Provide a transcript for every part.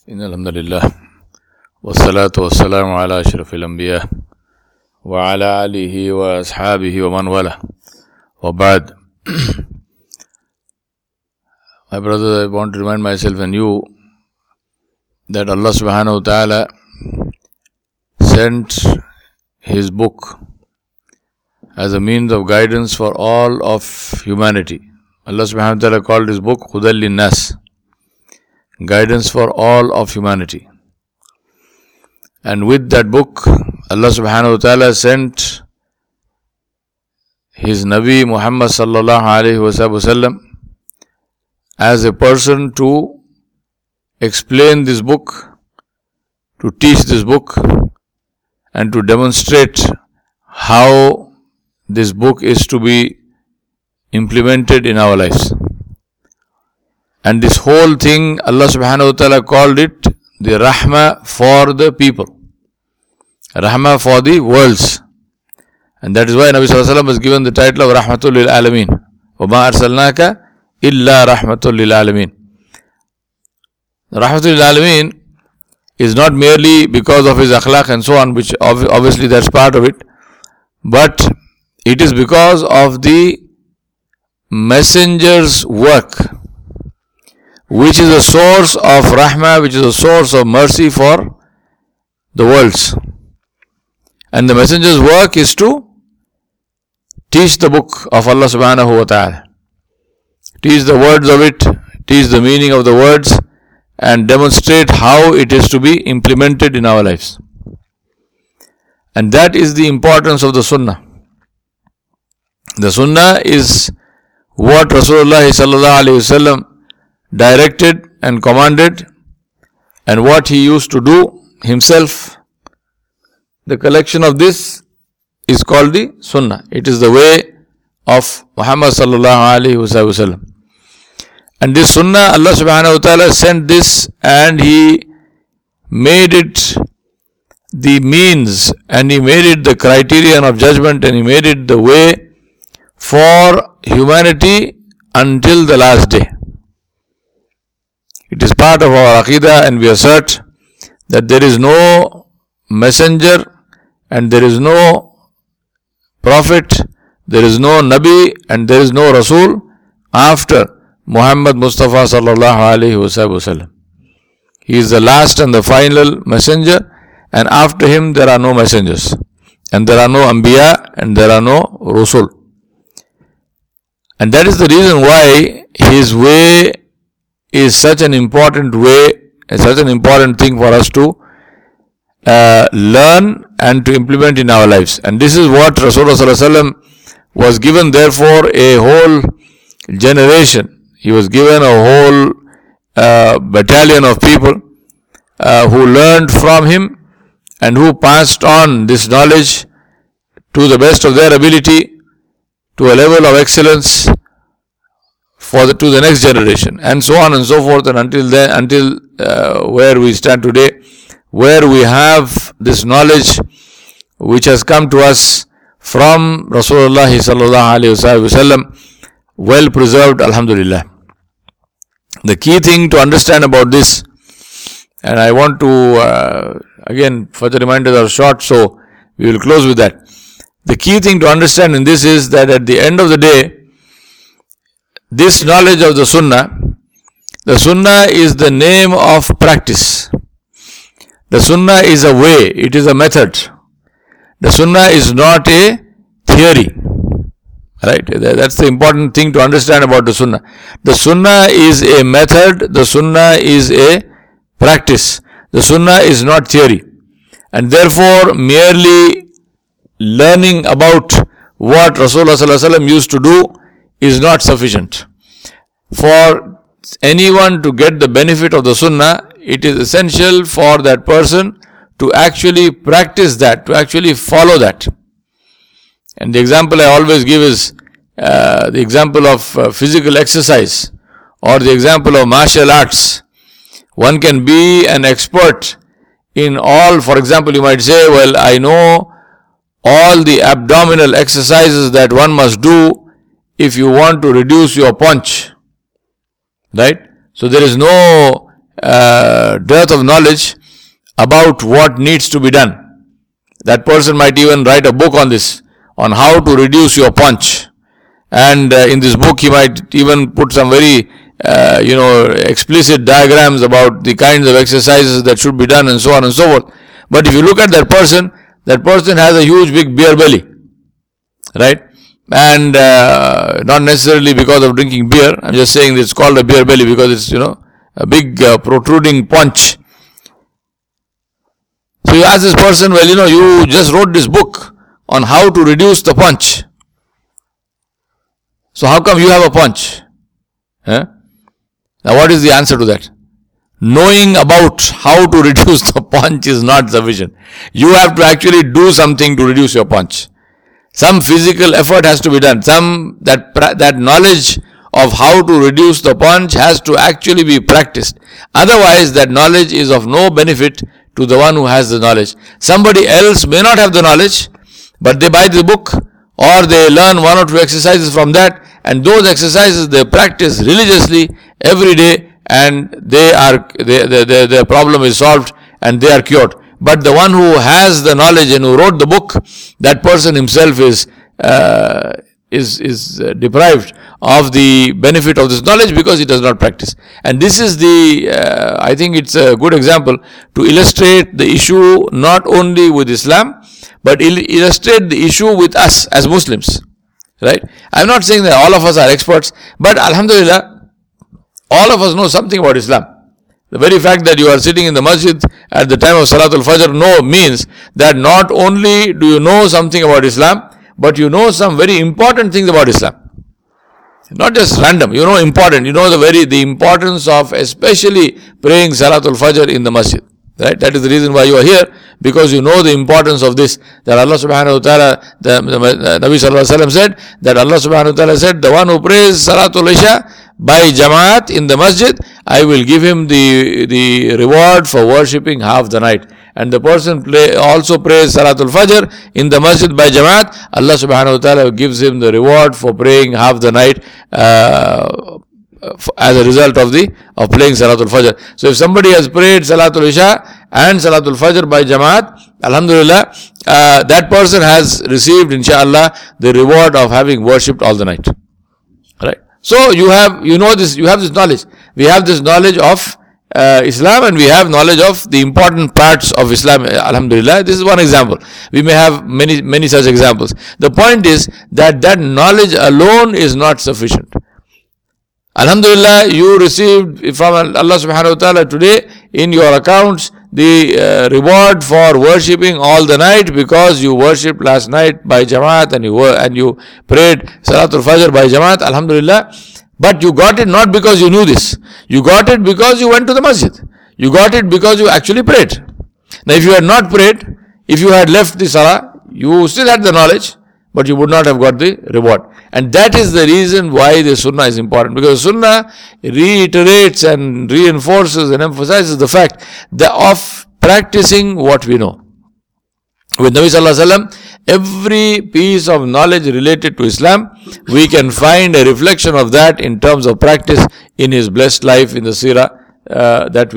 Alhamdulillah, wassalatu wassalamu ala ashrafil anbiya wa ala alihi wa ashabihi wa man wala wa ba'd. My brothers, I want to remind myself and you that Allah subhanahu wa ta'ala sent His book as a means of guidance for all of humanity. Allah subhanahu wa ta'ala called His book Hudal Linnas, guidance for all of humanity. And with that book, Allah subhanahu wa ta'ala sent His Nabi Muhammad sallallahu alayhi wa sallam as a person to explain this book, to teach this book, and to demonstrate how this book is to be implemented in our lives. And this whole thing, Allah subhanahu wa ta'ala called it the Rahmah for the people. Rahmah for the worlds. And that is why Nabi sallallahu alayhi wa sallam was given the title of Rahmatul lil Alameen. وَمَا أَرْسَلْنَاكَ إِلَّا رَحْمَةٌ لِلْعَالَمِينَ. Rahmatul lil Alameen is not merely because of his akhlaq and so on, which obviously that's part of it, but it is because of the messenger's work, which is a source of rahmah, which is a source of mercy for the worlds. And the messenger's work is to teach the book of Allah subhanahu wa ta'ala, teach the words of it, teach the meaning of the words, and demonstrate how it is to be implemented in our lives. And that is the importance of the sunnah. The sunnah is what Rasulullah sallallahu alayhi wa sallam directed and commanded, and what he used to do himself. The collection of this is called the Sunnah. It is the way of Muhammad sallallahu alaihi wasallam. And this Sunnah, Allah subhanahu wa ta'ala sent this, and He made it the means, and He made it the criterion of judgment, and He made it the way for humanity until the last day. It is part of our Aqidah, and we assert that there is no messenger and there is no prophet, there is no Nabi and there is no Rasul after Muhammad Mustafa sallallahu alayhi wa sallam. He is the last and the final messenger, and after him there are no messengers, and there are no Anbiya, and there are no Rasul. And that is the reason why his way is such an important way, such an important thing for us to learn and to implement in our lives. And this is what Rasulullah sallallahu alaihi wasallam was given, therefore, a whole generation. He was given a whole battalion of people who learned from him and who passed on this knowledge to the best of their ability, to a level of excellence to the next generation, and so on and so forth, and until where we stand today, where we have this knowledge which has come to us from Rasulullah sallallahu alaihi wasallam, well preserved, alhamdulillah. The key thing to understand about this, and I want to again, further reminders are short, so we will close with that. The key thing to understand in this is that at the end of the day, this knowledge of the Sunnah is the name of practice. The Sunnah is a way, it is a method. The Sunnah is not a theory. Right? That's the important thing to understand about the Sunnah. The Sunnah is a method, the Sunnah is a practice. The Sunnah is not theory. And therefore, merely learning about what Rasulullah sallallahu alaihi wasallam used to do is not sufficient. For anyone to get the benefit of the Sunnah, it is essential for that person to actually practice that, to actually follow that. And the example I always give is the example of physical exercise, or the example of martial arts. One can be an expert in all. For example, you might say, well, I know all the abdominal exercises that one must do if you want to reduce your paunch. Right? So there is no dearth of knowledge about what needs to be done. That person might even write a book on this, on how to reduce your punch. And in this book, he might even put some very, explicit diagrams about the kinds of exercises that should be done and so on and so forth. But if you look at that person has a huge big beer belly, right? And not necessarily because of drinking beer. I'm just saying it's called a beer belly because it's, a big protruding paunch. So you ask this person, well, you just wrote this book on how to reduce the punch. So how come you have a punch? Now what is the answer to that? Knowing about how to reduce the punch is not sufficient. You have to actually do something to reduce your punch. Some physical effort has to be done. That knowledge of how to reduce the punch has to actually be practiced. Otherwise, that knowledge is of no benefit to the one who has the knowledge. Somebody else may not have the knowledge, but they buy the book or they learn one or two exercises from that, and those exercises they practice religiously every day, and their problem is solved and they are cured. But the one who has the knowledge and who wrote the book, that person himself is deprived of the benefit of this knowledge because he does not practice. And this is I think it's a good example to illustrate the issue not only with Islam, but illustrate the issue with us as Muslims. Right? I'm not saying that all of us are experts, but Alhamdulillah, all of us know something about Islam. The very fact that you are sitting in the masjid at the time of Salatul Fajr means that not only do you know something about Islam, but you know some very important things about Islam. Not just random, important. You know the importance of especially praying Salatul Fajr in the masjid. Right? That is the reason why you are here, because you know the importance of this. That Allah subhanahu wa ta'ala, the Nabi sallallahu alayhi wa sallam said, that Allah subhanahu wa ta'ala said, the one who prays Salatul Isha by Jamaat in the masjid, I will give him the reward for worshipping half the night. And the person also prays Salatul Fajr in the masjid by Jamaat, Allah subhanahu wa ta'ala gives him the reward for praying half the night as a result of playing Salatul Fajr. So if somebody has prayed Salatul Isha and Salatul Fajr by Jamaat, Alhamdulillah, that person has received, inshallah, the reward of having worshipped all the night. Right? So you have this knowledge. We have this knowledge of Islam, and we have knowledge of the important parts of Islam. Alhamdulillah, this is one example. We may have many such examples. The point is that knowledge alone is not sufficient. Alhamdulillah, you received from Allah subhanahu wa ta'ala today in your accounts the reward for worshipping all the night, because you worshipped last night by Jamaat and you prayed Salatul Fajr by Jamaat. Alhamdulillah. But you got it not because you knew this. You got it because you went to the masjid. You got it because you actually prayed. Now if you had not prayed, if you had left the salah, you still had the knowledge, but you would not have got the reward. And that is the reason why the sunnah is important. Because sunnah reiterates and reinforces and emphasizes the fact of practicing what we know. With Nabi Sallallahu Alaihi Wasallam, every piece of knowledge related to Islam, we can find a reflection of that in terms of practice in his blessed life in the seerah that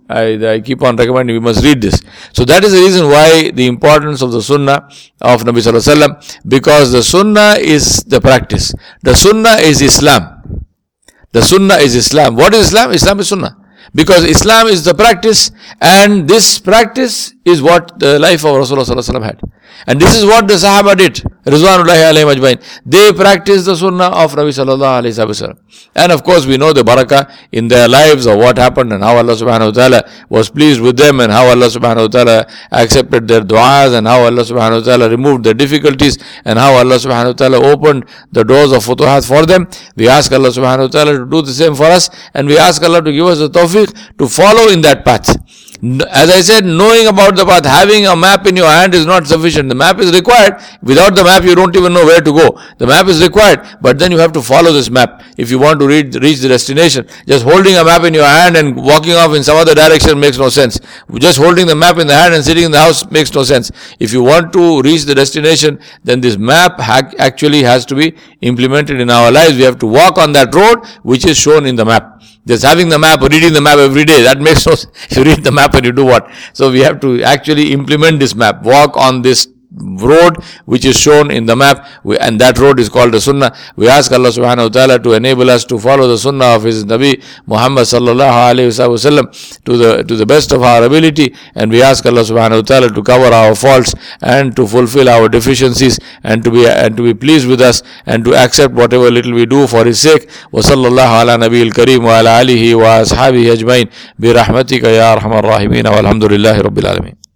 I keep on recommending we must read this. So that is the reason why the importance of the sunnah of Nabi Sallallahu Alaihi Wasallam, because the sunnah is the practice. The sunnah is Islam. The sunnah is Islam. What is Islam? Islam is sunnah. Because Islam is the practice, and this practice is what the life of Rasulullah Sallallahu Alaihi Wasallam had. And this is what the Sahaba did, Rizwanullahi alayhim ajmain. They practiced the sunnah of Nabi Sallallahu Alaihi Wasallam. And of course we know the barakah in their lives of what happened and how Allah Subhanahu wa Ta'ala was pleased with them, and how Allah Subhanahu wa Ta'ala accepted their du'as, and how Allah Subhanahu wa Ta'ala removed their difficulties, and how Allah Subhanahu wa Ta'ala opened the doors of futuhat for them. We ask Allah Subhanahu wa Ta'ala to do the same for us, and we ask Allah to give us the tawfiq to follow in that path. As I said, knowing about the path, having a map in your hand is not sufficient. The map is required. Without the map, you don't even know where to go. The map is required, but then you have to follow this map if you want to reach the destination. Just holding a map in your hand and walking off in some other direction makes no sense. Just holding the map in the hand and sitting in the house makes no sense. If you want to reach the destination, then this map actually has to be implemented in our lives. We have to walk on that road which is shown in the map. Just having the map or reading the map every day, that makes no sense. You read the map and you do what? So we have to actually implement this map. Walk on this road which is shown in the map, and that road is called the Sunnah. We ask Allah subhanahu wa ta'ala to enable us to follow the Sunnah of His Nabi Muhammad sallallahu alayhi wa sallam to the best of our ability, and we ask Allah subhanahu wa ta'ala to cover our faults and to fulfill our deficiencies, and to be pleased with us, and to accept whatever little we do for His sake. Wa sallallahu ala nabiyil kareem wa ala alihi wa ashabihi ajmain bi rahmatika ya arhamar rahimin, walhamdulillahi rabbil alamin.